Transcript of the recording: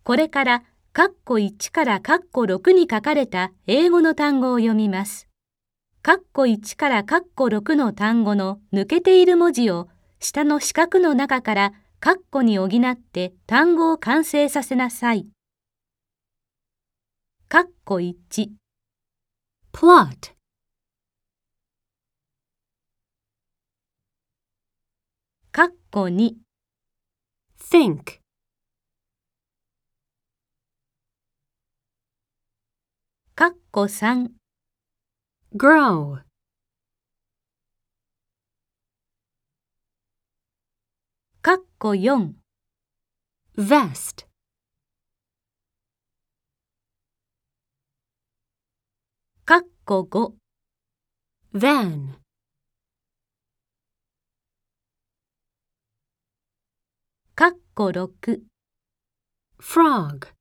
これから括弧1から括弧6に書かれた英語の単語を読みます。括弧1から括弧6の単語の抜けている文字を下の四角の中から括弧に補って単語を完成させなさい。括弧1 plot, 括弧2 think, 括弧3 grow, 括弧4 vest, 括弧5 van, 括弧6 frog.